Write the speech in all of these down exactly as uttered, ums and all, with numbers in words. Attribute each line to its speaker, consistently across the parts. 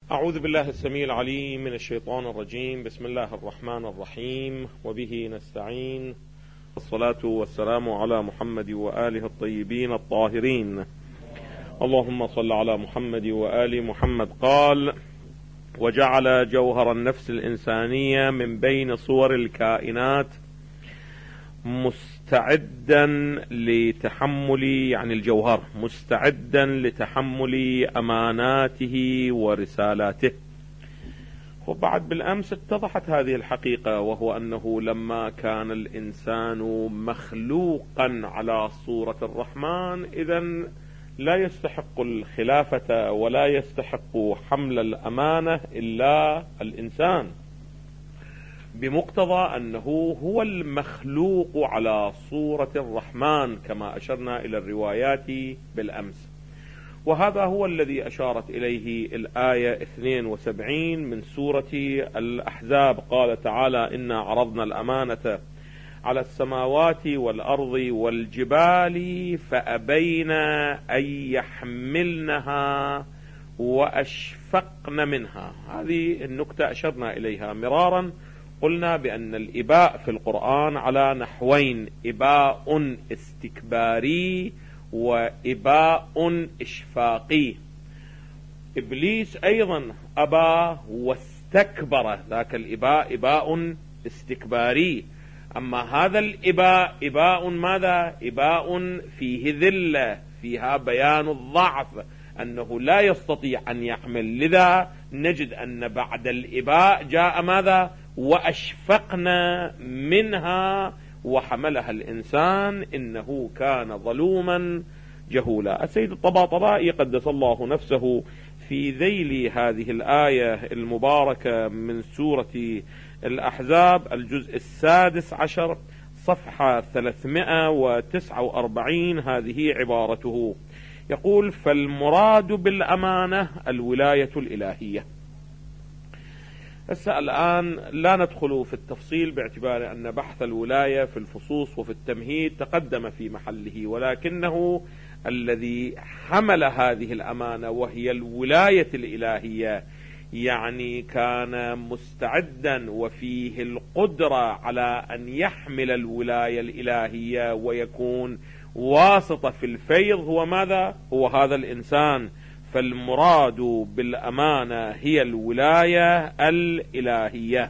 Speaker 1: أعوذ بالله السميع العليم من الشيطان الرجيم. بسم الله الرحمن الرحيم، وبه نستعين، والصلاة والسلام على محمد وآله الطيبين الطاهرين. اللهم صل على محمد وآل محمد. قال: وجعل جوهر النفس الإنسانية من بين صور الكائنات مستعدا لتحمل، يعني الجوهر مستعدا لتحمل أماناته ورسالاته. وبعد بالأمس اتضحت هذه الحقيقة، وهو أنه لما كان الإنسان مخلوقا على صورة الرحمن إذن لا يستحق الخلافة ولا يستحق حمل الأمانة إلا الإنسان، بمقتضى أنه هو المخلوق على صورة الرحمن كما أشرنا إلى الروايات بالأمس. وهذا هو الذي أشارت إليه الآية اثنين وسبعين من سورة الأحزاب. قال تعالى: إنا عرضنا الأمانة على السماوات والأرض والجبال فأبين أن يحملنها وأشفقن منها. هذه النكتة أشرنا إليها مرارا. قلنا بأن الإباء في القرآن على نحوين: إباء استكباري وإباء إشفاقي. إبليس أيضا أبى واستكبر، ذاك الإباء إباء استكباري. أما هذا الإباء إباء ماذا؟ إباء فيه ذلة، فيها بيان الضعف، أنه لا يستطيع أن يحمل. لذا نجد أن بعد الإباء جاء ماذا؟ وأشفقنا منها وحملها الإنسان إنه كان ظلوما جهولا. السيد الطباطبائي قدس الله نفسه في ذيل هذه الآية المباركة من سورة الأحزاب الجزء السادس عشر صفحة ثلاثمائة وتسعة وأربعين هذه عبارته، يقول: فالمراد بالأمانة الولاية الإلهية. هسه الآن لا ندخل في التفصيل باعتبار أن بحث الولاية في الفصوص وفي التمهيد تقدم في محله، ولكنه الذي حمل هذه الأمانة وهي الولاية الإلهية، يعني كان مستعدا وفيه القدرة على أن يحمل الولاية الإلهية ويكون واسطة في الفيض. هو ماذا؟ هو هذا الإنسان. فالمراد بالأمانة هي الولاية الإلهية.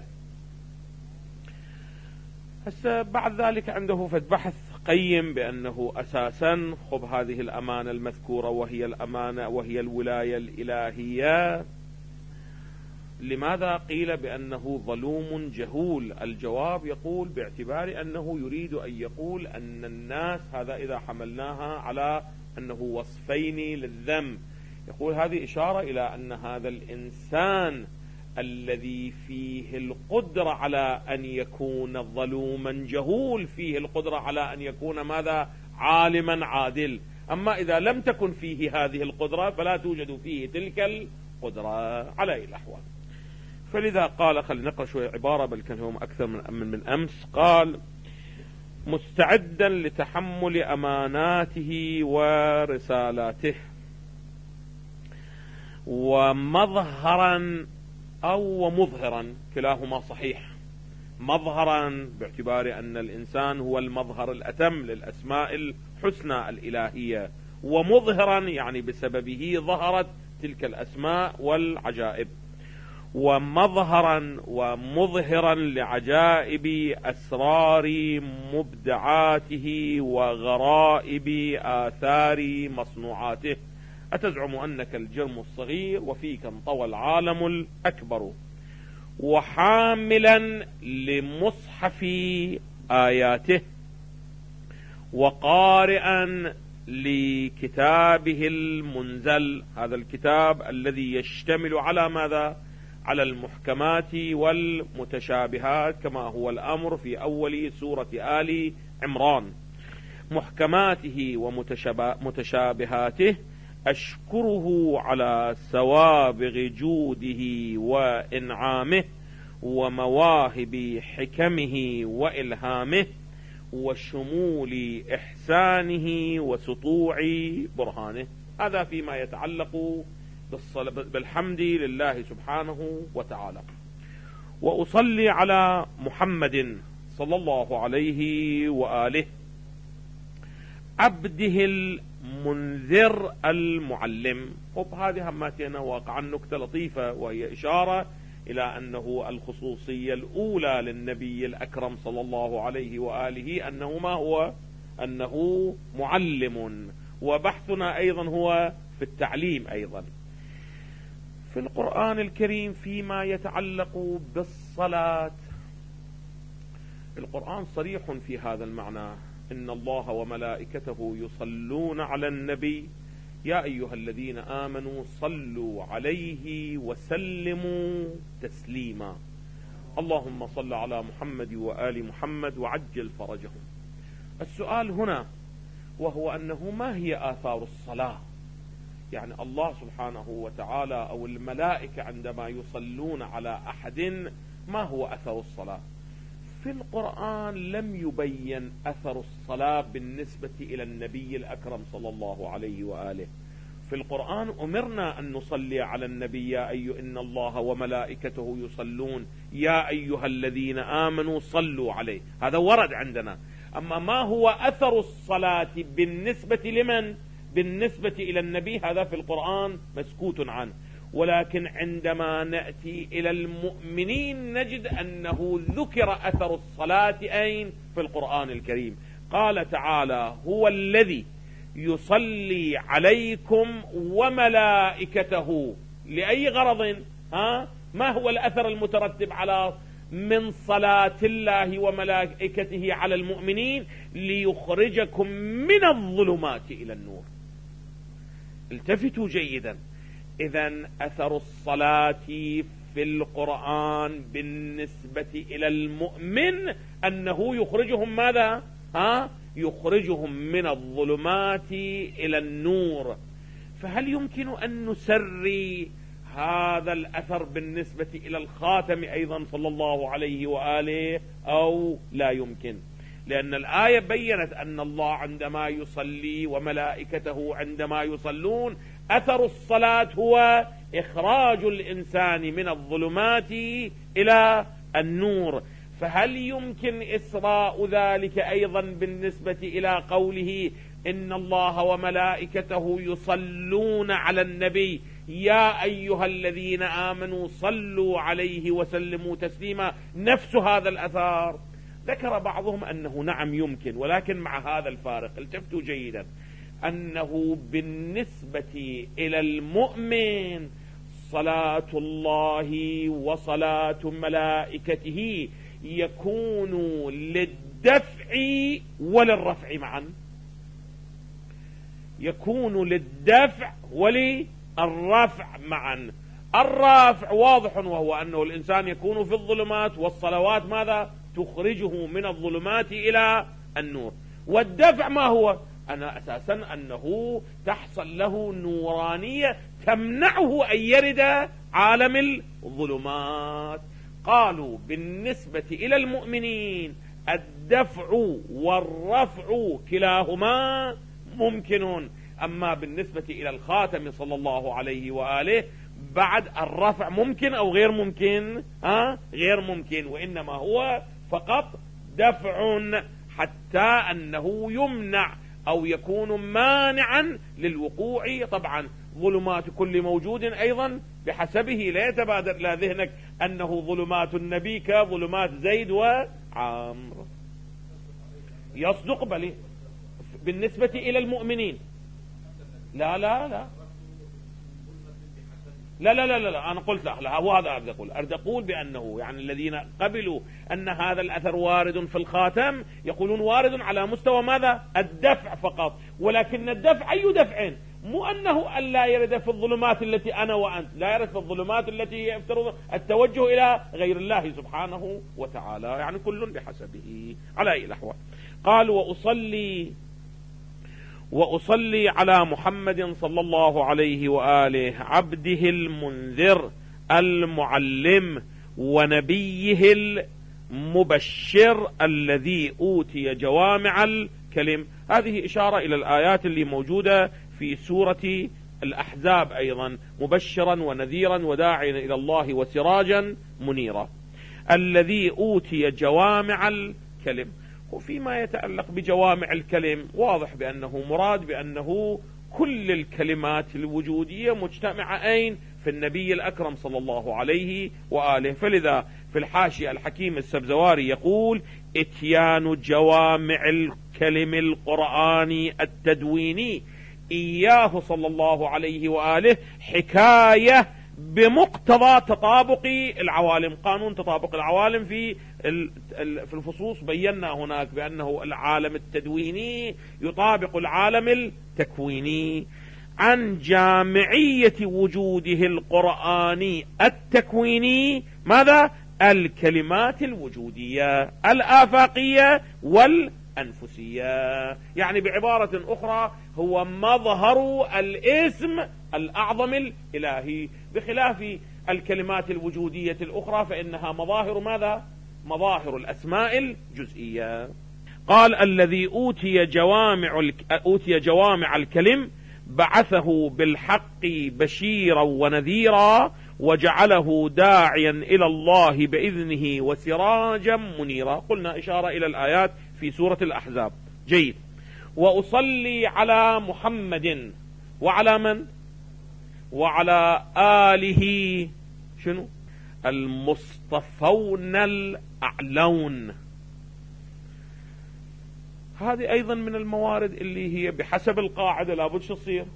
Speaker 1: هسه بعد ذلك عنده فد بحث قيم بأنه أساسا خب هذه الأمانة المذكورة وهي الأمانة وهي الولاية الإلهية، لماذا قيل بأنه ظلوم جهول؟ الجواب يقول باعتبار أنه يريد أن يقول أن الناس، هذا إذا حملناها على أنه وصفين للذنب، يقول هذه إشارة إلى أن هذا الإنسان الذي فيه القدرة على أن يكون ظلوما جهول فيه القدرة على أن يكون ماذا؟ عالما عادل. أما إذا لم تكن فيه هذه القدرة فلا توجد فيه تلك القدرة على أي الأحوال. فلذا قال، خلينا نقرأ شوية عبارة بل كان هم أكثر من, من, من أمس. قال: مستعدا لتحمل أماناته ورسالاته، ومظهرا أو مظهرا، كلاهما صحيح. مظهرا باعتبار أن الإنسان هو المظهر الأتم للأسماء الحسنى الإلهية، ومظهرا يعني بسببه ظهرت تلك الأسماء والعجائب. ومظهرا ومظهرا لعجائب أسرار مبدعاته وغرائب آثار مصنوعاته. أتزعم أنك الجرم الصغير وفيك انطوى العالم الأكبر. وحاملا لمصحف آياته، وقارئا لكتابه المنزل، هذا الكتاب الذي يشتمل على ماذا؟ على المحكمات والمتشابهات كما هو الأمر في أول سورة آل عمران. محكماته ومتشابهاته أشكره على سوابغ جوده وإنعامه ومواهب حكمه وإلهامه وشمول إحسانه وسطوع برهانه. هذا فيما يتعلق بالحمد لله سبحانه وتعالى. وأصلي على محمد صلى الله عليه وآله عبده المنذر المعلم. وبهذه هماتنا واقعا نكتة لطيفة، وهي إشارة إلى أنه الخصوصية الأولى للنبي الأكرم صلى الله عليه وآله أنه ما هو؟ أنه معلم. وبحثنا أيضا هو في التعليم أيضا في القرآن الكريم فيما يتعلق بالصلاة. القرآن صريح في هذا المعنى: إن الله وملائكته يصلون على النبي يا أيها الذين آمنوا صلوا عليه وسلموا تسليما. اللهم صل على محمد وآل محمد وعجل فرجهم. السؤال هنا وهو أنه ما هي آثار الصلاة؟ يعني الله سبحانه وتعالى أو الملائكة عندما يصلون على أحد ما هو أثر الصلاة؟ في القرآن لم يبين أثر الصلاة بالنسبة إلى النبي الأكرم صلى الله عليه وآله. في القرآن أمرنا أن نصلي على النبي يا أيها إن الله وملائكته يصلون يا أيها الذين آمنوا صلوا عليه، هذا ورد عندنا. أما ما هو أثر الصلاة بالنسبة لمن؟ بالنسبة إلى النبي، هذا في القرآن مسكوت عنه. ولكن عندما نأتي إلى المؤمنين نجد أنه ذكر أثر الصلاة أين؟ في القرآن الكريم. قال تعالى: هو الذي يصلي عليكم وملائكته. لأي غرض؟ ها؟ ما هو الأثر المترتب على من صلاة الله وملائكته على المؤمنين؟ ليخرجكم من الظلمات إلى النور. التفتوا جيدا. إذن أثر الصلاة في القرآن بالنسبة إلى المؤمن أنه يخرجهم ماذا؟ ها؟ يخرجهم من الظلمات إلى النور. فهل يمكن أن نسري هذا الأثر بالنسبة إلى الخاتم أيضا صلى الله عليه وآله أو لا يمكن؟ لأن الآية بيّنت أن الله عندما يصلي وملائكته عندما يصلون أثر الصلاة هو إخراج الإنسان من الظلمات إلى النور. فهل يمكن إسراء ذلك أيضا بالنسبة إلى قوله إن الله وملائكته يصلون على النبي يا أيها الذين آمنوا صلوا عليه وسلموا تسليما؟ نفس هذا الأثر. ذكر بعضهم أنه نعم يمكن، ولكن مع هذا الفارق. التفتوا جيدا أنه بالنسبة إلى المؤمن صلاة الله وصلاة ملائكته يكون للدفع وللرفع معا. يكون للدفع وللرفع معا. الرافع واضح وهو أنه الإنسان يكون في الظلمات، والصلوات ماذا؟ تخرجه من الظلمات إلى النور. والدفع ما هو؟ أنا أساسا أنه تحصل له نورانية تمنعه أن يرد عالم الظلمات. قالوا بالنسبة إلى المؤمنين الدفع والرفع كلاهما ممكن. أما بالنسبة إلى الخاتم صلى الله عليه وآله بعد الرفع ممكن أو غير ممكن؟ ها؟ غير ممكن، وإنما هو فقط دفع، حتى أنه يمنع أو يكون مانعا للوقوع. طبعا ظلمات كل موجود أيضا بحسبه، لا يتبادر إلى ذهنك أنه ظلمات النبي كظلمات زيد وعمر. يصدق بل بالنسبة إلى المؤمنين لا لا لا لا لا لا, لا. أنا قلت لا, لا هو هذا أريد أقول أريد أقول بأنه يعني الذين قبلوا أن هذا الأثر وارد في الخاتم يقولون وارد على مستوى ماذا؟ الدفع فقط. ولكن الدفع أي دفع؟ مو أنه أن لا يرد في الظلمات التي أنا وأنت، لا يرد في الظلمات التي يفترض التوجه إلى غير الله سبحانه وتعالى، يعني كل بحسبه. على أي الأحوال قال: وأصلي وأصلي على محمد صلى الله عليه وآله عبده المنذر المعلم ونبيه المبشر الذي أوتي جوامع الكلم. هذه إشارة إلى الآيات اللي موجودة في سورة الأحزاب أيضا مبشرا ونذيرا وداعيا إلى الله وسراجا منيرا. الذي أوتي جوامع الكلم. وفيما يتعلق بجوامع الكلم واضح بأنه مراد بأنه كل الكلمات الوجودية مجتمعة أين؟ في النبي الأكرم صلى الله عليه وآله. فلذا في الحاشية الحكيم السبزواري يقول: اتيان جوامع الكلم القرآني التدويني إياه صلى الله عليه وآله حكاية بمقتضى تطابق العوالم. قانون تطابق العوالم في في الفصوص بينا هناك بأنه العالم التدويني يطابق العالم التكويني. عن جامعية وجوده القرآني التكويني ماذا؟ الكلمات الوجودية الآفاقية والأنفسية. يعني بعبارة أخرى هو مظهر الاسم الأعظم الإلهي، بخلاف الكلمات الوجودية الأخرى فإنها مظاهر ماذا؟ مظاهر الأسماء الجزئية. قال: الذي أوتي جوامع أوتي جوامع الكلم بعثه بالحق بشيرا ونذيرا وجعله داعيا إلى الله بإذنه وسراجا منيرا. قلنا إشارة إلى الآيات في سورة الأحزاب. جيد. وأصلي على محمد وعلى من؟ وعلى آله شنو؟ المصطفون الأعلون. هذه أيضا من الموارد اللي هي بحسب القاعدة لابد شو تصير؟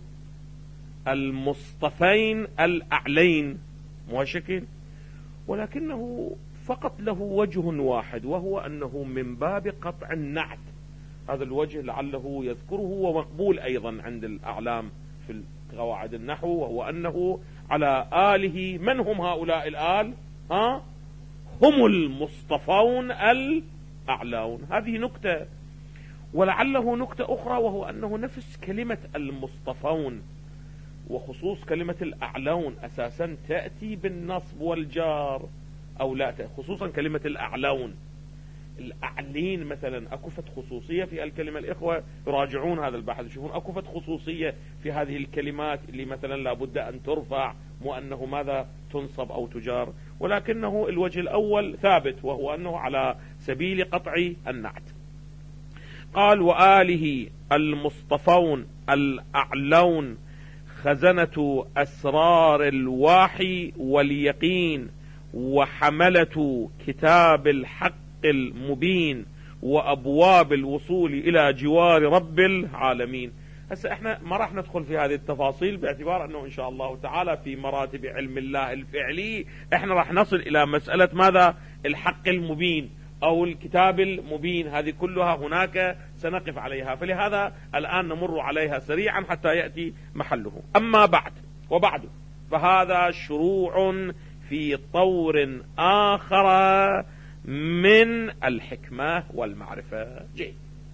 Speaker 1: المصطفين الأعلين، مو هالشكل؟ ولكنه فقط له وجه واحد، وهو أنه من باب قطع النعت. هذا الوجه لعله يذكره ومقبول أيضا عند الأعلام في قواعد النحو، وهو أنه على آله. من هم هؤلاء الآل؟ ها؟ هم المصطفون الأعلون. هذه نكتة. ولعله نكتة أخرى، وهو أنه نفس كلمة المصطفون وخصوص كلمة الأعلون أساسا تأتي بالنصب والجار أو لا، خصوصا كلمة الأعلون. الأعلين مثلا أكفت خصوصية في الكلمة. الإخوة يراجعون هذا البحث يشوفون أكفت خصوصية في هذه الكلمات اللي مثلا لابد أن ترفع، مو أنه ماذا تنصب أو تجار. ولكنه الوجه الأول ثابت، وهو أنه على سبيل قطع النعت. قال: وآله المصطفون الأعلون خزنة أسرار الواحي واليقين وحملة كتاب الحق المبين وأبواب الوصول إلى جوار رب العالمين. هسه احنا ما راح ندخل في هذه التفاصيل باعتبار أنه إن شاء الله تعالى في مراتب علم الله الفعلي احنا راح نصل إلى مسألة ماذا؟ الحق المبين أو الكتاب المبين. هذه كلها هناك سنقف عليها، فلهذا الآن نمر عليها سريعا حتى يأتي محله. أما بعد وبعد فهذا شروع في طور آخر من الحكمة والمعرفة. جيد.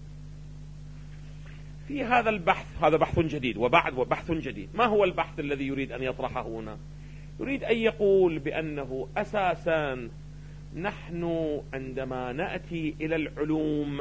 Speaker 1: في هذا البحث، هذا بحث جديد وبعد وبحث جديد. ما هو البحث الذي يريد أن يطرحه هنا؟ يريد أن يقول بأنه أساسا نحن عندما نأتي إلى العلوم،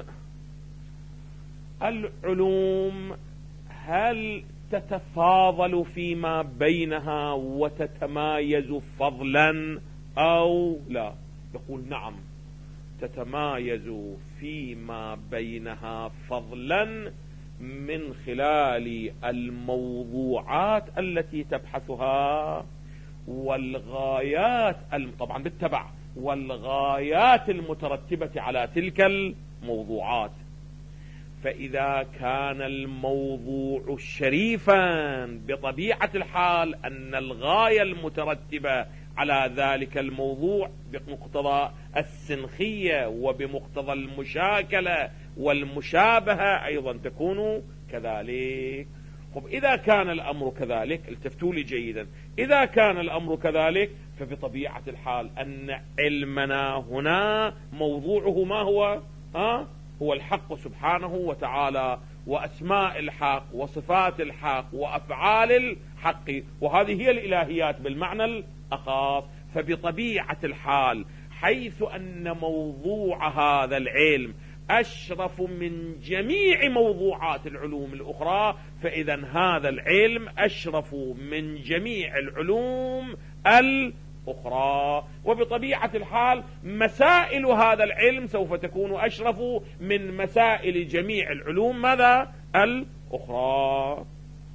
Speaker 1: العلوم هل تتفاضل فيما بينها وتتمايز فضلا أو لا؟ يقول نعم، تتمايز فيما بينها فضلا من خلال الموضوعات التي تبحثها والغايات، طبعا بالتبع، والغايات المترتبة على تلك الموضوعات. فإذا كان الموضوع شريفا بطبيعة الحال أن الغاية المترتبة على ذلك الموضوع بمقتضى السنخية وبمقتضى المشاكلة والمشابهة أيضا تكون كذلك. طب إذا كان الأمر كذلك، التفتوا لي جيدا، إذا كان الأمر كذلك فبطبيعة الحال أن علمنا هنا موضوعه ما هو؟ ها؟ هو الحق سبحانه وتعالى، وأسماء الحق وصفات الحق وأفعال الحق، وهذه هي الإلهيات بالمعنى الأخص. فبطبيعة الحال حيث أن موضوع هذا العلم أشرف من جميع موضوعات العلوم الأخرى، فإذا هذا العلم أشرف من جميع العلوم الأخرى، وبطبيعة الحال مسائل هذا العلم سوف تكون أشرف من مسائل جميع العلوم ماذا؟ الأخرى.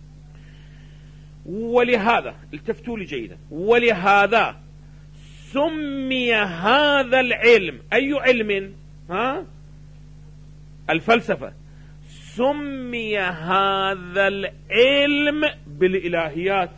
Speaker 1: ولهذا التفتوا لي جيدا، ولهذا سمي هذا العلم، أي علم؟ ها؟ الفلسفة. سمي هذا العلم بالإلهيات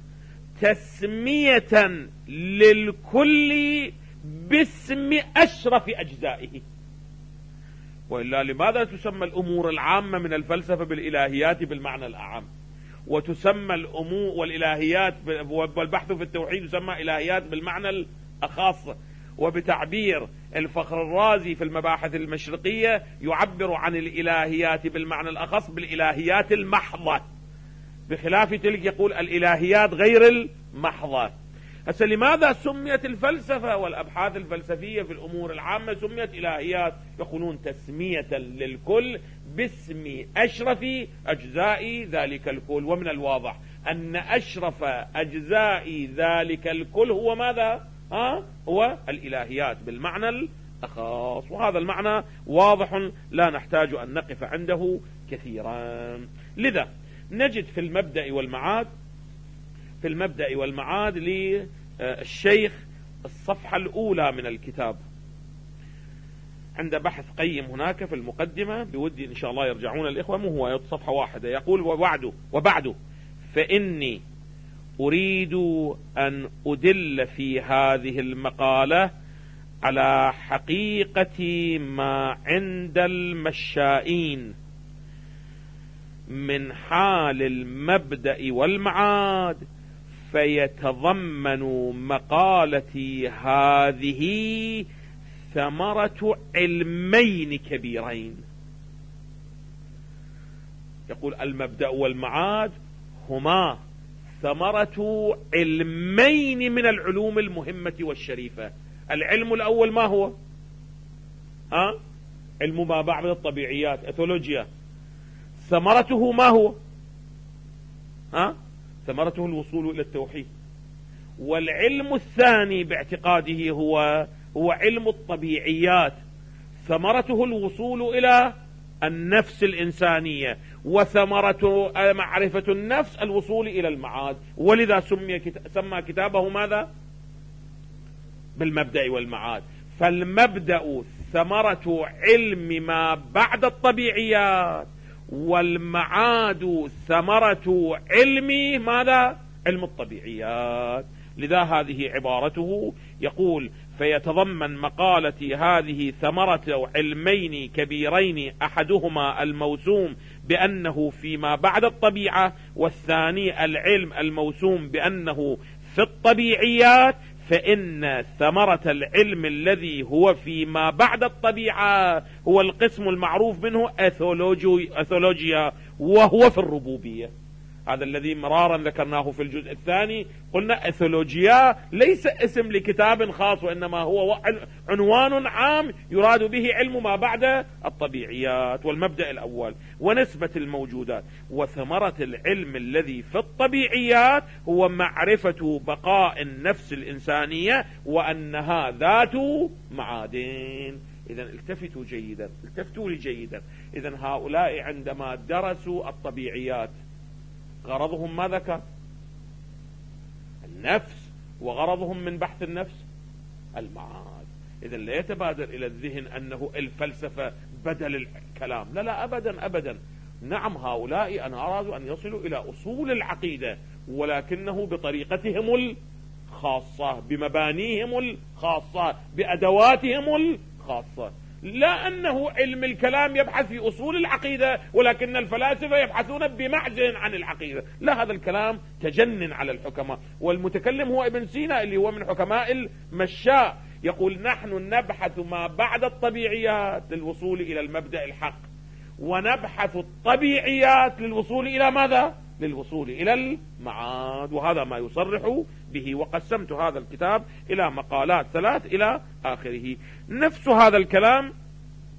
Speaker 1: تسمية للكل باسم أشرف أجزائه. وإلا لماذا تسمى الأمور العامة من الفلسفة بالإلهيات بالمعنى الأعم، وتسمى الأمور والإلهيات والبحث في التوحيد يسمى إلهيات بالمعنى الأخص؟ وبتعبير الفخر الرازي في المباحث المشرقية يعبر عن الإلهيات بالمعنى الأخص بالإلهيات المحضة، بخلاف تلك يقول الإلهيات غير المحضة. هسه لماذا سميت الفلسفة والأبحاث الفلسفية في الأمور العامة سميت إلهيات؟ يقولون تسمية للكل باسم أشرف أجزاء ذلك الكل. ومن الواضح أن أشرف أجزاء ذلك الكل هو ماذا؟ ها؟ هو الإلهيات بالمعنى الأخص، وهذا المعنى واضح لا نحتاج أن نقف عنده كثيرا. لذا نجد في المبدأ والمعاد في المبدأ والمعاد للشيخ الصفحة الأولى من الكتاب عند بحث قيم هناك في المقدمة، بودي إن شاء الله يرجعون الإخوة، مو هو صفحة واحدة، يقول وبعده وبعده فإني أريد أن أدل في هذه المقالة على حقيقة ما عند المشائين من حال المبدأ والمعاد، فيتضمن مقالتي هذه ثمرة علمين كبيرين. يقول المبدأ والمعاد هما ثمرة علمين من العلوم المهمة والشريفة. العلم الأول ما هو؟ ها؟ علم ما بعد الطبيعيات، اثولوجيا. ثمرته ما هو؟ ها؟ ثمرته الوصول إلى التوحيد. والعلم الثاني باعتقاده هو هو علم الطبيعيات، ثمرته الوصول إلى النفس الإنسانية، وثمرة معرفة النفس الوصول إلى المعاد. ولذا سمي سمى كتابه ماذا؟ بالمبدأ والمعاد. فالمبدأ ثمرة علم ما بعد الطبيعيات، والمعاد ثمرة علم ماذا؟ علم الطبيعيات. لذا هذه عبارته، يقول فيتضمن مقالتي هذه ثمرة علمين كبيرين، أحدهما الموسوم بأنه فيما بعد الطبيعة، والثاني العلم الموسوم بأنه في الطبيعيات. فإن ثمرة العلم الذي هو فيما بعد الطبيعة هو القسم المعروف منه أثولوجيا، وهو في الربوبية. هذا الذي مرارا ذكرناه في الجزء الثاني، قلنا أثولوجيا ليس اسم لكتاب خاص، وإنما هو عنوان عام يراد به علم ما بعد الطبيعيات والمبدأ الأول ونسبة الموجودات. وثمرة العلم الذي في الطبيعيات هو معرفة بقاء النفس الإنسانية وأنها ذات معادن. إذن التفتوا جيدا، التفتوا لي جيدا. إذن هؤلاء عندما درسوا الطبيعيات غرضهم ما ذكر؟ النفس. وغرضهم من بحث النفس المعاد. إذن لا يتبادر إلى الذهن أنه الفلسفة بدل الكلام، لا لا أبدا أبدا. نعم هؤلاء أنا أرادوا أن يصلوا إلى أصول العقيدة، ولكنه بطريقتهم الخاصة، بمبانيهم الخاصة، بأدواتهم الخاصة. لا أنه علم الكلام يبحث في أصول العقيدة، ولكن الفلاسفة يبحثون بمعزل عن العقيدة. لا، هذا الكلام تجنن على الحكماء. والمتكلم هو ابن سينا اللي هو من حكماء المشاء، يقول نحن نبحث ما بعد الطبيعيات للوصول إلى المبدأ الحق، ونبحث الطبيعيات للوصول إلى ماذا؟ للوصول إلى المعاد. وهذا ما يصرح به. وقسمت هذا الكتاب إلى مقالات ثلاث إلى آخره. نفس هذا الكلام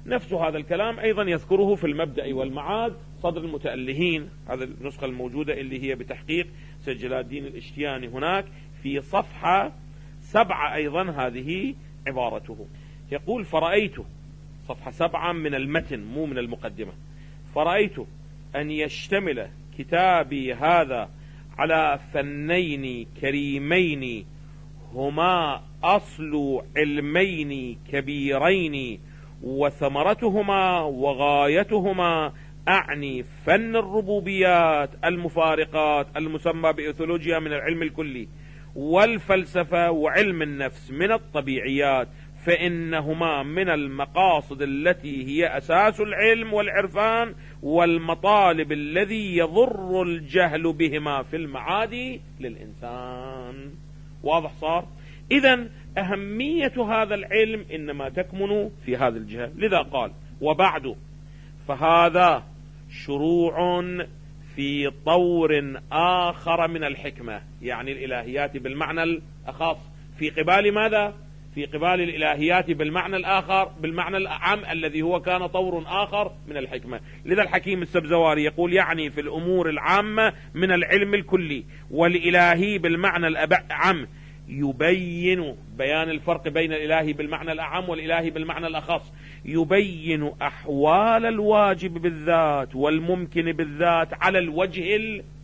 Speaker 1: نفس هذا الكلام أيضا يذكره في المبدأ والمعاد صدر المتألهين، هذا النسخة الموجودة اللي هي بتحقيق سيد جلال الدين الاشتياني هناك في صفحة سبعة، أيضا هذه عبارته. يقول: فرأيت، صفحة سبعة من المتن مو من المقدمة، فرأيت أن يشتمل كتابي هذا على فنين كريمين هما أصل علمين كبيرين وثمرتهما وغايتهما، أعني فن الربوبيات المفارقات المسمى بإيثولوجيا من العلم الكلي، والفلسفة وعلم النفس من الطبيعيات، فإنهما من المقاصد التي هي أساس العلم والعرفان، والمطالب الذي يضر الجهل بهما في المعاد للإنسان. واضح صار؟ إذن أهمية هذا العلم إنما تكمن في هذا الجهة. لذا قال: وبعد فهذا شروع في طور آخر من الحكمة، يعني الإلهيات بالمعنى الأخص، في قبال ماذا؟ في قبال الإلهيات بالمعنى الآخر، بالمعنى الأعم الذي هو كان طور آخر من الحكمة. لذا الحكيم السبزواري يقول: يعني في الأمور العامة من العلم الكلي، والإلهي بالمعنى الأعم يبين بيان الفرق بين الإلهي بالمعنى الأعم والإلهي بالمعنى الأخص، يبين أحوال الواجب بالذات والممكن بالذات على الوجه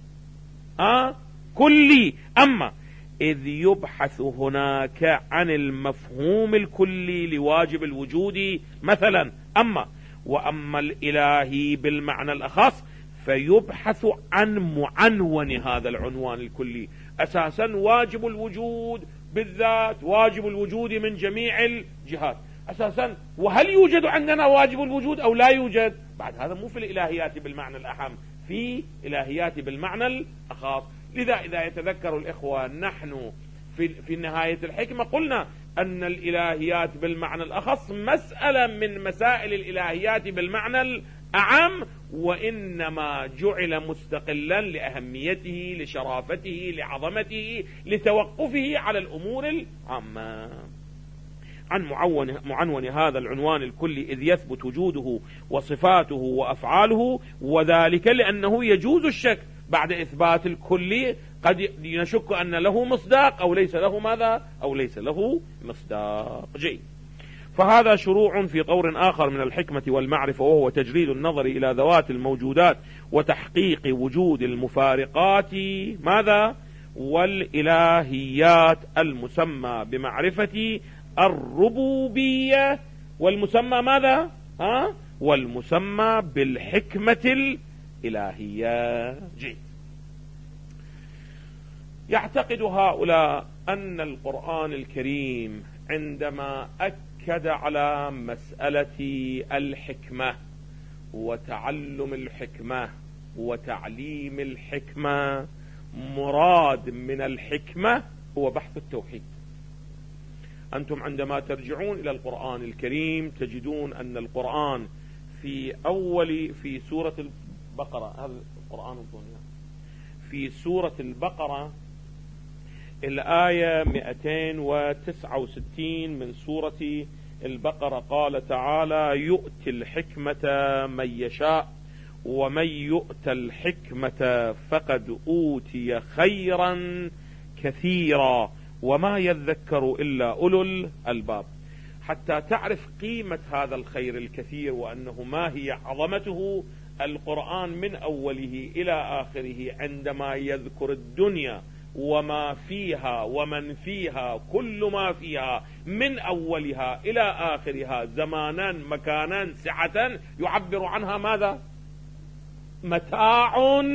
Speaker 1: الكلي. أما إذ يبحث هناك عن المفهوم الكلي لواجب الوجود مثلا، أما وأما الإلهي بالمعنى الأخص فيبحث عن معنون هذا العنوان الكلي. أساسا واجب الوجود بالذات واجب الوجود من جميع الجهات أساسا، وهل يوجد عندنا واجب الوجود أو لا يوجد؟ بعد هذا مو في الإلهيات بالمعنى الأعم، في إلهيات بالمعنى الأخص. لذا إذا يتذكر الإخوة نحن في, في نهاية الحكمة قلنا أن الإلهيات بالمعنى الأخص مسألة من مسائل الإلهيات بالمعنى الأعم، وإنما جعل مستقلا لأهميته لشرافته لعظمته لتوقفه على الأمور العامة. عن معون, معنون هذا العنوان الكلي إذ يثبت وجوده وصفاته وأفعاله، وذلك لأنه يجوز الشك بعد إثبات الكلي، قد نشك أن له مصداق أو ليس له ماذا أو ليس له مصداق. جيد. فهذا شروع في طور آخر من الحكمة والمعرفة، وهو تجريد النظر إلى ذوات الموجودات وتحقيق وجود المفارقات ماذا والإلهيات المسمى بمعرفة الربوبية، والمسمى ماذا ها والمسمى بالحكمة الإلهية. جيد. يعتقد هؤلاء أن القرآن الكريم عندما أكد على مسألة الحكمة وتعلم الحكمة وتعليم الحكمة، مراد من الحكمة هو بحث التوحيد. أنتم عندما ترجعون إلى القرآن الكريم تجدون أن القرآن في أول في سورة البقرة، هذا القرآن الدنيا في سورة البقرة الآية مئتين وتسعة وستين من سورة البقرة قال تعالى: يؤتي الحكمة من يشاء ومن يؤت الحكمة فقد أوتي خيرا كثيرا وما يذكر إلا أولو الألباب. حتى تعرف قيمة هذا الخير الكثير وأنه ما هي عظمته، القرآن من أوله إلى آخره عندما يذكر الدنيا وما فيها ومن فيها كل ما فيها من أولها إلى آخرها زمانا مكانا سعة يعبر عنها ماذا؟ متاع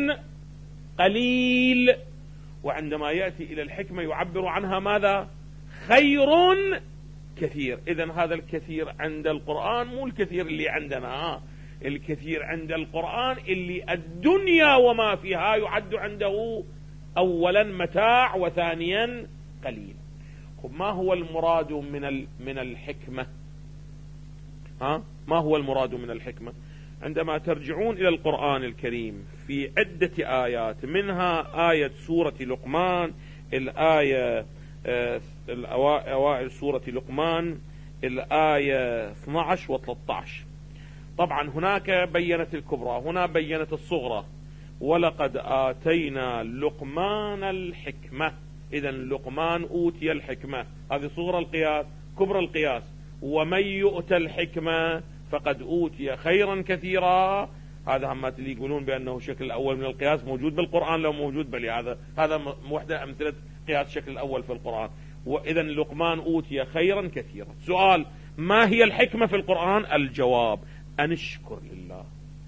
Speaker 1: قليل. وعندما يأتي إلى الحكمة يعبر عنها ماذا؟ خير كثير. إذن هذا الكثير عند القرآن مو الكثير اللي عندنا، الكثير عند القرآن اللي الدنيا وما فيها يعد عنده أولا متاع وثانيا قليل. ما هو المراد من من الحكمة؟ ها ما هو المراد من الحكمة؟ عندما ترجعون إلى القرآن الكريم في عدة آيات، منها آية سورة لقمان، الآية أوائل سورة لقمان الآية اثني عشر و ثلاثة عشر، طبعا هناك بينت الكبرى، هنا بينت الصغرى. ولقد آتينا لقمان الحكمة، إذا لقمان أوتي الحكمة، هذه صغرى القياس. كبرى القياس: ومن يؤتى الحكمة فقد أوتي خيرا كثيرا. هذا هم اللي يقولون بأنه الشكل الأول من القياس موجود بالقرآن، لو موجود بل هذا هذا واحدة أمثلة قياس الشكل الأول في القرآن. وإذا لقمان أوتي خيرا كثيرا. سؤال: ما هي الحكمة في القرآن؟ الجواب: أن اشكر لله.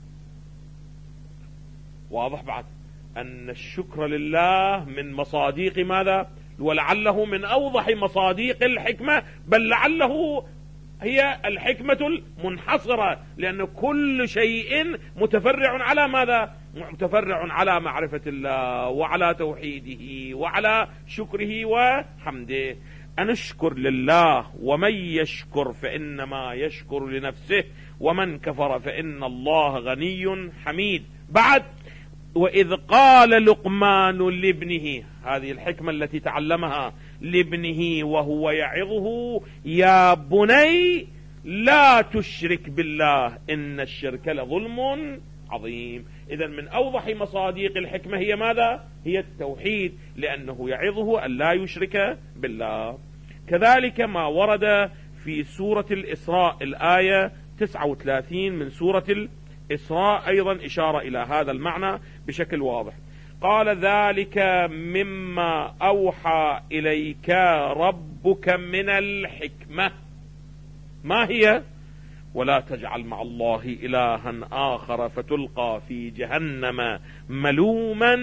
Speaker 1: واضح بعد أن الشكر لله من مصاديق ماذا؟ ولعله من أوضح مصاديق الحكمة، بل لعله هي الحكمة المنحصرة، لأن كل شيء متفرع على ماذا؟ متفرع على معرفة الله وعلى توحيده وعلى شكره وحمده. أن اشكر لله، ومن يشكر فإنما يشكر لنفسه، ومن كفر فإن الله غني حميد. بعد: وإذ قال لقمان لابنه، هذه الحكمة التي تعلمها لابنه وهو يعظه: يا بني لا تشرك بالله إن الشرك لظلم عظيم. إذن من أوضح مصاديق الحكمة هي ماذا؟ هي التوحيد، لأنه يعظه أن لا يشرك بالله. كذلك ما ورد في سورة الإسراء الآية تسعة وثلاثين من سورة الإسراء أيضا إشارة إلى هذا المعنى بشكل واضح. قال: ذلك مما أوحى إليك ربك من الحكمة. ما هي؟ ولا تجعل مع الله إلها آخر فتلقى في جهنم ملوما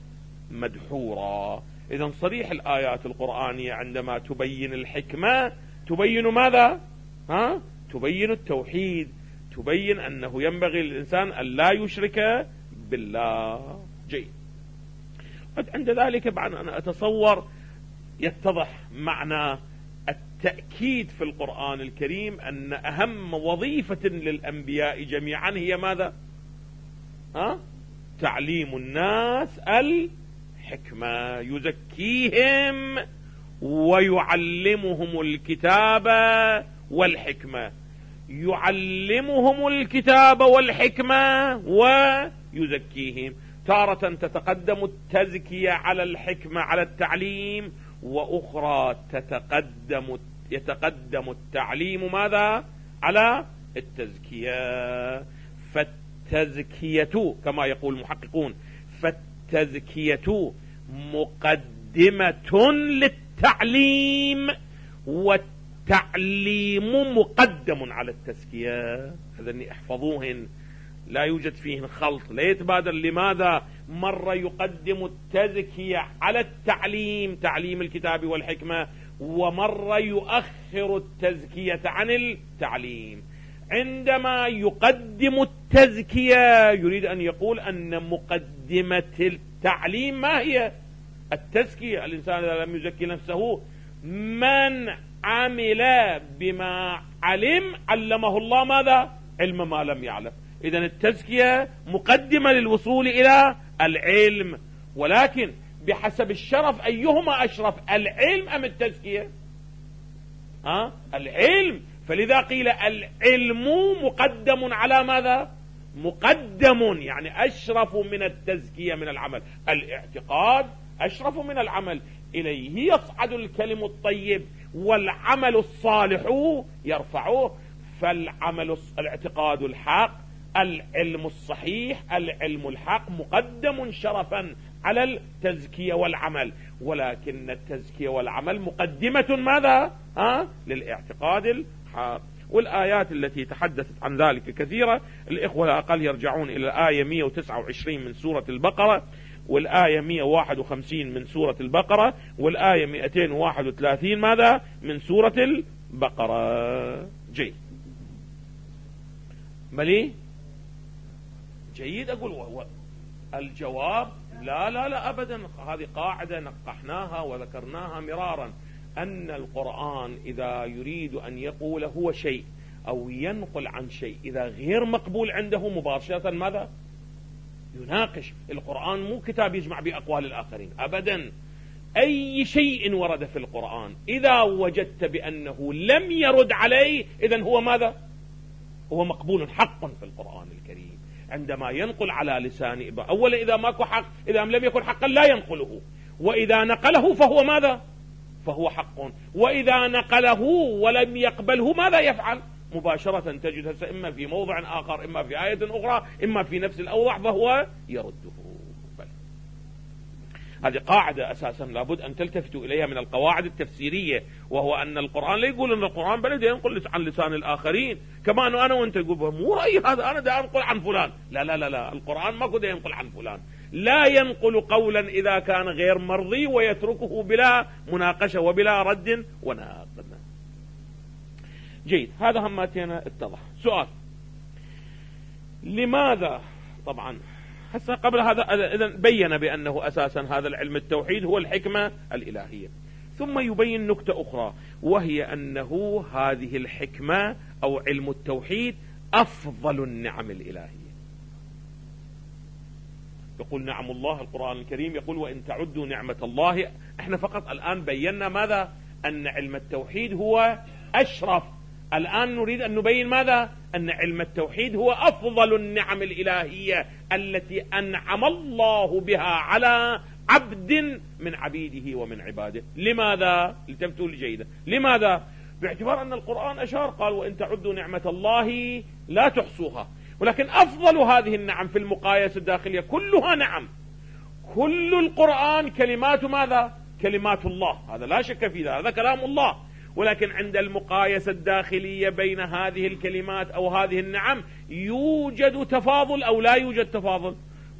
Speaker 1: مدحورا. إذن صريح الآيات القرآنية عندما تبين الحكمة تبين ماذا؟ ها؟ تبين التوحيد، تبين أنه ينبغي للإنسان أن لا يشرك بالله. جيد. عند ذلك بعد أن أتصور يتضح معنى التأكيد في القرآن الكريم أن أهم وظيفة للأنبياء جميعا هي ماذا؟ ها؟ تعليم الناس الحكمة، يزكيهم ويعلمهم الكتاب والحكمة. يعلمهم الكتاب والحكمة ويزكيهم. تارة تتقدم التزكية على الحكمة على التعليم، وأخرى تتقدم يتقدم التعليم ماذا؟ على التزكية. فالتزكية كما يقول المحققون: فالتزكية مقدمة للتعليم، والتعليم مقدم على التزكية. هذا احفظوهن، لا يوجد فيهن خلط، لا يتبادل. لماذا مرة يقدم التزكية على التعليم، تعليم الكتاب والحكمة، ومرة يؤخر التزكية عن التعليم؟ عندما يقدم التزكية يريد أن يقول أن مقدمة التعليم ما هي؟ التزكية. الإنسان إذا لم يزكي نفسه، من عمل بما علم علمه الله ماذا؟ علم ما لم يعلم. إذن التزكية مقدمة للوصول إلى العلم، ولكن بحسب الشرف أيهما أشرف، العلم أم التزكية؟ ها؟ العلم. فلذا قيل العلم مقدم على ماذا؟ مقدم يعني أشرف من التزكية من العمل. الاعتقاد أشرف من العمل، إليه يصعد الكلم الطيب والعمل الصالح يرفعه. فالعمل الاعتقاد الحق، العلم الصحيح، العلم الحق مقدم شرفا على التزكية والعمل، ولكن التزكية والعمل مقدمة ماذا؟ ها؟ للاعتقاد الحق. والآيات التي تحدثت عن ذلك كثيرة. الإخوة الأقل يرجعون إلى الآية مئة وتسعة وعشرين من سورة البقرة، والآية مئة وواحد وخمسين من سورة البقرة، والآية مئتين وواحد وثلاثين ماذا؟ من سورة البقرة. جيد. ملي جيد. أقول الجواب لا لا لا أبدا. هذه قاعدة نقحناها وذكرناها مرارا، أن القرآن إذا يريد أن يقول هو شيء أو ينقل عن شيء، إذا غير مقبول عنده مباشرة ماذا؟ يناقش. القرآن مو كتاب يجمع بأقوال الآخرين أبدا. أي شيء ورد في القرآن إذا وجدت بأنه لم يرد عليه، إذن هو ماذا؟ هو مقبول حق في القرآن الكريم عندما ينقل على لسان. أولا إذا ماكو حق، إذا لم يكن حقا لا ينقله، وإذا نقله فهو ماذا؟ فهو حق. وإذا نقله ولم يقبله ماذا يفعل؟ مباشرة تجد هسه إما في موضع آخر، إما في آية أخرى، إما في نفس الأوضع، فهو يرده. بل. هذه قاعدة أساسا لابد أن تلتفتوا إليها من القواعد التفسيرية، وهو أن القرآن لا يقول أن القرآن بل ينقل عن لسان الآخرين، كما أنه أنا وأنت يقول مو رأيي هذا، أنا دا أنقل عن فلان. لا لا لا لا، القرآن ما كده ينقل عن فلان، لا ينقل قولا إذا كان غير مرضي ويتركه بلا مناقشة وبلا رد وناقض. جيد، هذا هماتنا اتضح. سؤال: لماذا؟ طبعا هسه قبل هذا إذن بين بأنه أساسا هذا العلم التوحيد هو الحكمة الإلهية، ثم يبين نكتة أخرى، وهي أنه هذه الحكمة أو علم التوحيد أفضل النعم الإلهية. يقول نعم الله، القرآن الكريم يقول وإن تعدوا نعمة الله. احنا فقط الآن بينا ماذا؟ أن علم التوحيد هو أشرف. الآن نريد أن نبين ماذا؟ أن علم التوحيد هو أفضل النعم الإلهية التي أنعم الله بها على عبد من عبيده ومن عباده. لماذا؟ التفتوا لجيدا. لماذا؟ باعتبار أن القرآن أشار قال وإن تعدوا نعمة الله لا تحصوها، ولكن أفضل هذه النعم في المقايسة الداخلية كلها نعم. كل القرآن كلمات ماذا؟ كلمات الله، هذا لا شك في ذلك، هذا كلام الله. ولكن عند المقايسة الداخلية بين هذه الكلمات أو هذه النعم يوجد تفاضل أو لا يوجد تفاضل.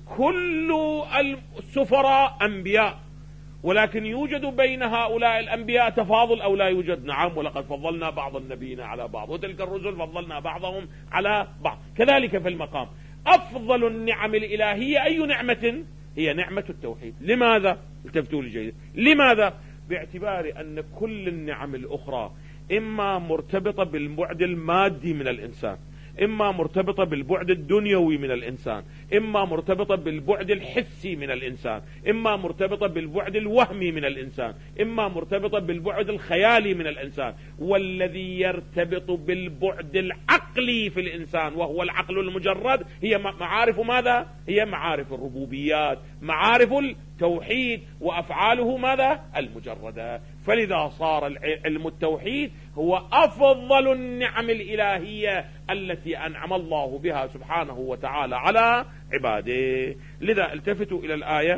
Speaker 1: كل السفراء أنبياء، ولكن يوجد بين هؤلاء الأنبياء تفاضل أو لا يوجد؟ نعم، ولقد فضلنا بعض النبيين على بعض، وتلك الرسل فضلنا بعضهم على بعض. كذلك في المقام أفضل النعم الإلهية أي نعمة؟ هي نعمة التوحيد. لماذا؟ التفتوا لي جيدا. لماذا؟ باعتبار أن كل النعم الأخرى إما مرتبطة بالبعد المادي من الإنسان، إما مرتبطة بالبعد الدنيوي من الإنسان، إما مرتبطة بالبعد الحسي من الإنسان، إما مرتبطة بالبعد الوهمي من الإنسان، إما مرتبطة بالبعد الخيالي من الإنسان. والذي يرتبط بالبعد العقلي في الإنسان وهو العقل المجرد هي معارف ماذا؟ هي معارف الربوبيات، معارف التوحيد، وأفعاله ماذا؟ المجردة. فلذا صار علم التوحيد هو أفضل النعم الإلهية التي أنعم الله بها سبحانه وتعالى على عباده. لذا التفتوا إلى الآية،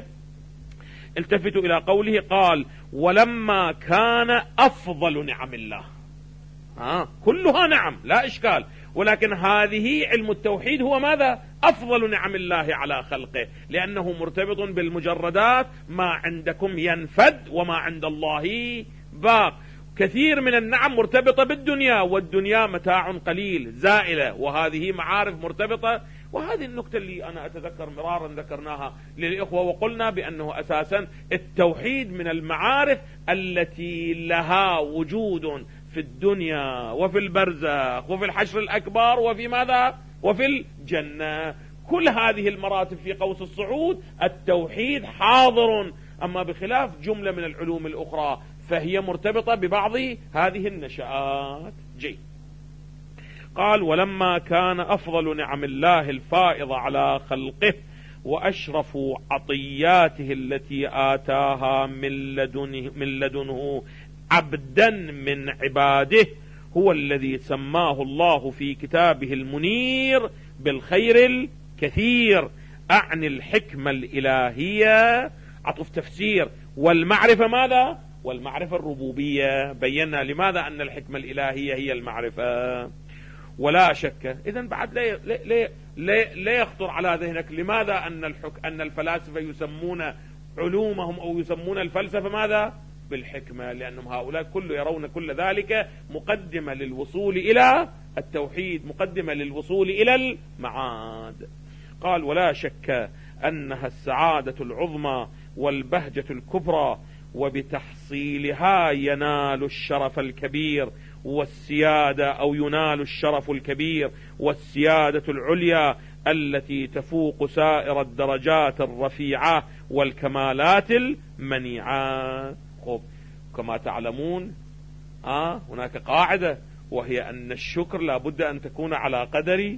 Speaker 1: التفتوا إلى قوله قال ولما كان أفضل نعم الله. آه كلها نعم لا إشكال، ولكن هذه علم التوحيد هو ماذا؟ أفضل نعم الله على خلقه، لأنه مرتبط بالمجردات. ما عندكم ينفد وما عند الله باق. كثير من النعم مرتبطة بالدنيا، والدنيا متاع قليل زائلة، وهذه معارف مرتبطة. وهذه النكتة اللي أنا أتذكر مرارا ذكرناها للإخوة، وقلنا بأنه أساسا التوحيد من المعارف التي لها وجود في الدنيا وفي البرزخ وفي الحشر الأكبر وفي ماذا؟ وفي الجنة. كل هذه المراتب في قوس الصعود التوحيد حاضر، أما بخلاف جملة من العلوم الأخرى فهي مرتبطة ببعض هذه النشآت. جيد. قال ولما كان أفضل نعم الله الفائضة على خلقه وأشرف عطياته التي آتاها من لدنه, من لدنه عبدا من عباده هو الذي سماه الله في كتابه المنير بالخير الكثير، أعني الحكمة الإلهية، عطف تفسير، والمعرفة ماذا؟ والمعرفة الربوبية. بينا لماذا أن الحكمة الإلهية هي المعرفة. ولا شك إذن بعد لا لا لا لا يخطر على ذهنك لماذا أن الحك أن الفلاسفة يسمون علومهم أو يسمون الفلسفة ماذا؟ بالحكمة، لأنهم هؤلاء كل يرون كل ذلك مقدمة للوصول إلى التوحيد، مقدمة للوصول إلى المعاد. قال ولا شك أنها السعادة العظمى والبهجة الكبرى، وبتحصيلها ينال الشرف الكبير والسيادة، أو ينال الشرف الكبير والسيادة العليا التي تفوق سائر الدرجات الرفيعة والكمالات المنيعة. خب كما تعلمون آه هناك قاعدة وهي أن الشكر لا بد أن تكون على قدر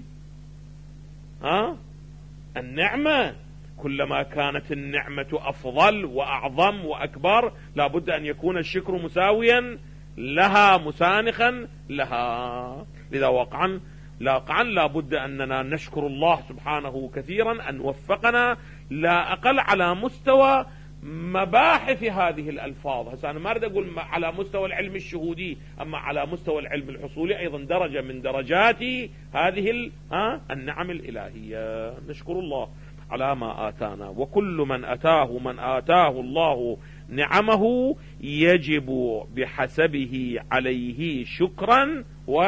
Speaker 1: ها النعمة. كلما كانت النعمة أفضل وأعظم وأكبر لا بد أن يكون الشكر مساويا لها مسانخا لها. لذا واقعا لاقعا لا بد أننا نشكر الله سبحانه كثيرا أن وفقنا لا أقل على مستوى مباحث هذه الألفاظ. هسه أنا ما أريد أقول على مستوى العلم الشهودي، أما على مستوى العلم الحصولي أيضا درجة من درجات هذه النعم الإلهية. نشكر الله على ما آتانا، وكل من أتاه من آتاه الله نعمه يجب بحسبه عليه شكرا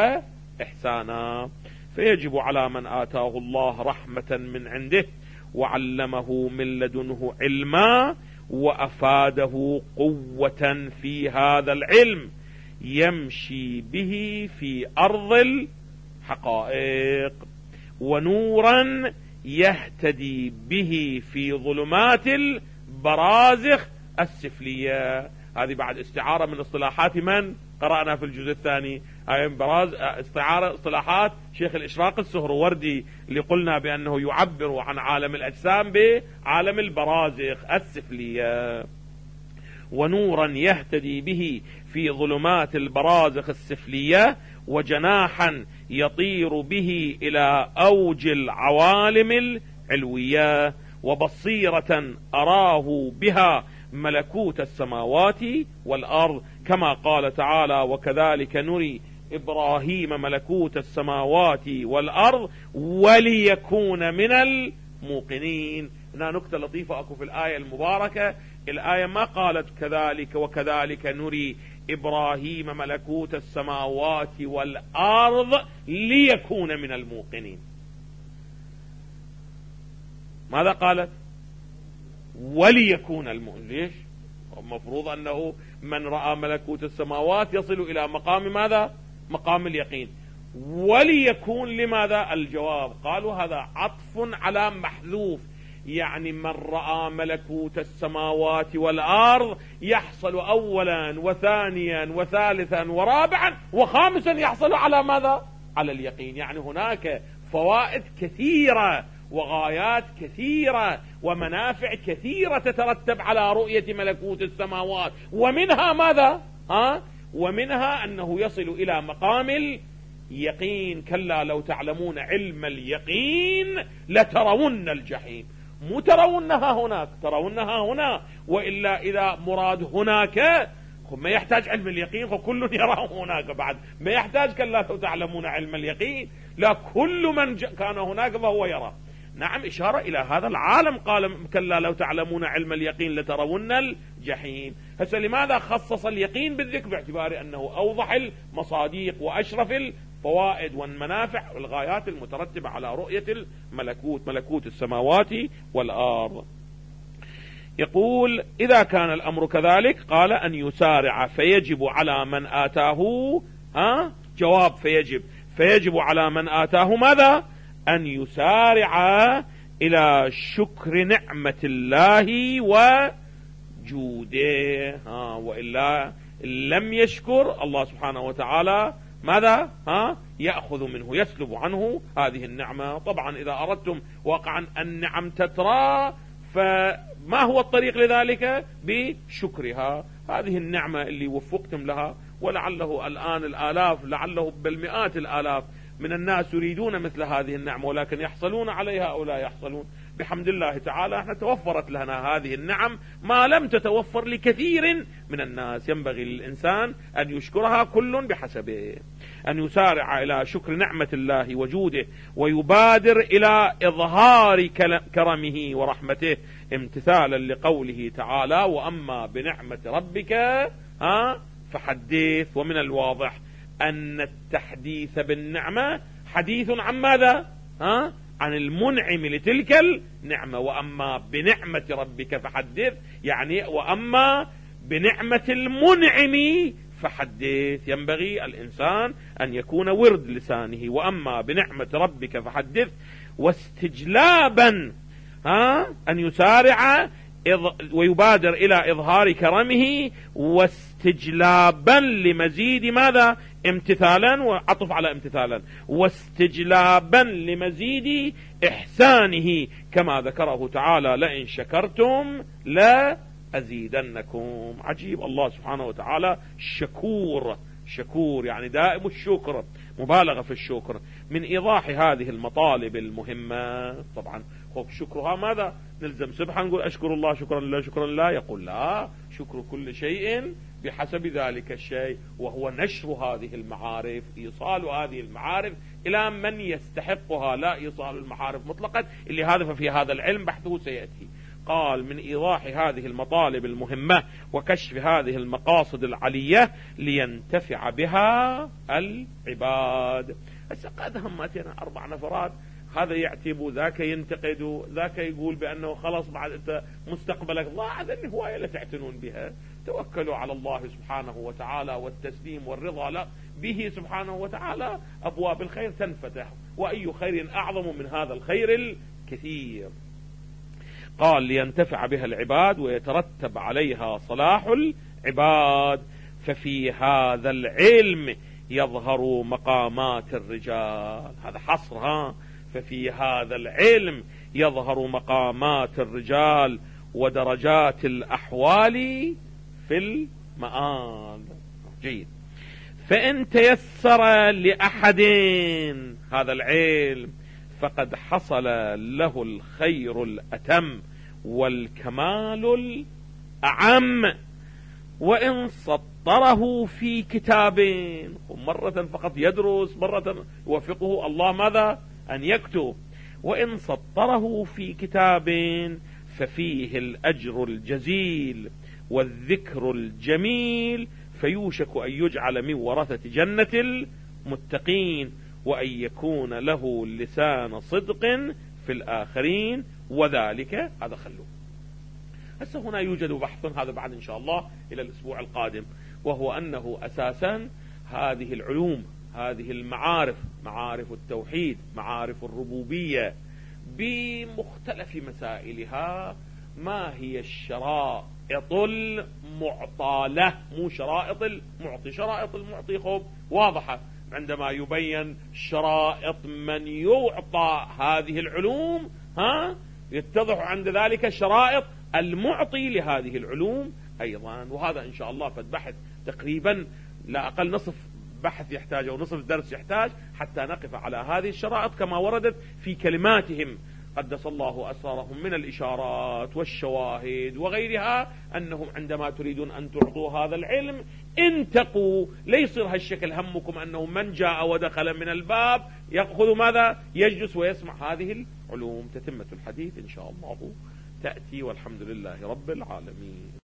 Speaker 1: وإحسانا. فيجب على من آتاه الله رحمة من عنده وعلمه من لدنه علما وأفاده قوة في هذا العلم يمشي به في أرض الحقائق، ونورا يهتدي به في ظلمات البرازخ السفلية. هذه بعد استعارة من اصطلاحات من قرأنا في الجزء الثاني، هاي براز استعارة اصطلاحات شيخ الإشراق السهروردي اللي قلنا بأنه يعبر عن عالم الأجسام بعالم البرازخ السفلية. ونورا يهتدي به في ظلمات البرازخ السفلية، وجناحا يطير به إلى أوج العوالم العلوية، وبصيرة أراه بها ملكوت السماوات والأرض، كما قال تعالى: وكذلك نري إبراهيم ملكوت السماوات والأرض وليكون من الموقنين. هنا نكتة لطيفة أكو في الآية المباركة، الآية ما قالت كذلك وكذلك نري إبراهيم ملكوت السماوات والأرض ليكون من الموقنين. ماذا قالت؟ وليكون المؤمن. ليش؟ المفروض أنه من رأى ملكوت السماوات يصل إلى مقام ماذا؟ مقام اليقين. وليكون لماذا؟ الجواب قالوا هذا عطف على محذوف، يعني من رأى ملكوت السماوات والأرض يحصل أولا وثانيا وثالثا ورابعا وخامسا يحصل على ماذا؟ على اليقين. يعني هناك فوائد كثيرة وغايات كثيرة ومنافع كثيرة تترتب على رؤية ملكوت السماوات، ومنها ماذا؟ ها؟ ومنها أنه يصل إلى مقام اليقين. كلا لو تعلمون علم اليقين لترون الجحيم. مو ترونها هناك، ترونها هنا، وإلا إذا مراد هناك ما يحتاج علم اليقين، فكل يراه هناك بعد، ما يحتاج كلا لو تعلمون علم اليقين، لا كل من كان هناك فهو يرى. نعم، إشارة إلى هذا العالم. قال كلا لو تعلمون علم اليقين لترون الجحيم. هسه لماذا خصص اليقين بالذكر؟ باعتبار أنه أوضح المصاديق وأشرف الفوائد والمنافع والغايات المترتبة على رؤية الملكوت، ملكوت السماوات والأرض. يقول: إذا كان الأمر كذلك قال أن يسارع، فيجب على من آتاه ها جواب فيجب فيجب على من آتاه ماذا؟ أن يسارع إلى شكر نعمة الله وجوده. ها وإلا لم يشكر الله سبحانه وتعالى ماذا؟ ها يأخذ منه، يسلب عنه هذه النعمة. طبعا إذا أردتم واقعا النعم تترى، فما هو الطريق لذلك؟ بشكرها. هذه النعمة اللي وفقتم لها، ولعله الآن الآلاف، لعله بالمئات الآلاف من الناس يريدون مثل هذه النعمة، ولكن يحصلون عليها أو لا يحصلون. بحمد الله تعالى احنا توفرت لنا هذه النعم ما لم تتوفر لكثير من الناس. ينبغي للإنسان أن يشكرها كل بحسبه، أن يسارع إلى شكر نعمة الله وجوده، ويبادر إلى إظهار كرمه ورحمته امتثالا لقوله تعالى: وأما بنعمة ربك ها فحدث. ومن الواضح أن التحديث بالنعمة حديث عن ماذا؟ ها؟ عن المنعم لتلك النعمة. وأما بنعمة ربك فحدث، يعني وأما بنعمة المنعم فحدث. ينبغي الإنسان أن يكون ورد لسانه: وأما بنعمة ربك فحدث، واستجلابا ها أن يسارع ويبادر إلى إظهار كرمه، واستجلابا لمزيد ماذا؟ امتثالا وعطف على امتثالا، واستجلابا لمزيد إحسانه كما ذكره تعالى لئن شكرتم لا أزيدنكم. عجيب، الله سبحانه وتعالى شكور، شكور يعني دائم الشكر، مبالغة في الشكر. من إيضاح هذه المطالب المهمة، طبعا خب شكرها ماذا؟ نلزم سبحا نقول أشكر الله شكرا لله شكرا لله؟ يقول لا، شكر كل شيء بحسب ذلك الشيء، وهو نشر هذه المعارف، إيصال هذه المعارف إلى من يستحقها، لا إيصال المعارف مطلقا، اللي هذا ففي هذا العلم بحثه سيأتي. قال من إيضاح هذه المطالب المهمة وكشف هذه المقاصد العلية لينتفع بها العباد. هسه قد همتنا أربع نفرات، هذا يعتب، ذاك ينتقد، ذاك يقول بأنه خلاص بعد أنت مستقبلك ضاع، هذا الهواية لا تعتنون بها. توكلوا على الله سبحانه وتعالى والتسليم والرضا له به سبحانه وتعالى، أبواب الخير تنفتح، وأي خير أعظم من هذا الخير الكثير. قال لينتفع بها العباد ويترتب عليها صلاح العباد، ففي هذا العلم يظهر مقامات الرجال. هذا حصر، ها، ففي هذا العلم يظهر مقامات الرجال ودرجات الأحوال في المآل. جيد. فإن تيسر لأحد هذا العلم فقد حصل له الخير الأتم والكمال الأعم، وإن سطره في كتاب، مرة فقط يدرس، مرة يوفقه الله ماذا؟ أن يكتب. وإن سطره في كتاب ففيه الأجر الجزيل والذكر الجميل، فيوشك أن يجعل من ورثة جنة المتقين، وأن يكون له لسان صدق في الآخرين، وذلك هذا خلوه. هسه هنا يوجد بحث، هذا بعد إن شاء الله إلى الأسبوع القادم، وهو أنه أساسا هذه العلوم، هذه المعارف، معارف التوحيد، معارف الربوبية بمختلف مسائلها، ما هي الشرائط المعطى له؟ مو شرائط المعطي، شرائط المعطي خب واضحة عندما يبين شرائط من يعطى هذه العلوم، ها، يتضح عند ذلك شرائط المعطي لهذه العلوم أيضا. وهذا إن شاء الله فالبحث تقريبا لا أقل نصف بحث يحتاج أو نصف درس يحتاج حتى نقف على هذه الشرائط كما وردت في كلماتهم قدس الله أسرارهم من الإشارات والشواهد وغيرها، أنهم عندما تريدون أن تعطوا هذا العلم انتقوا، ليصير هالشكل همكم أنه من جاء ودخل من الباب يأخذ ماذا؟ يجلس ويسمع هذه العلوم. تتمة الحديث إن شاء الله تأتي، والحمد لله رب العالمين.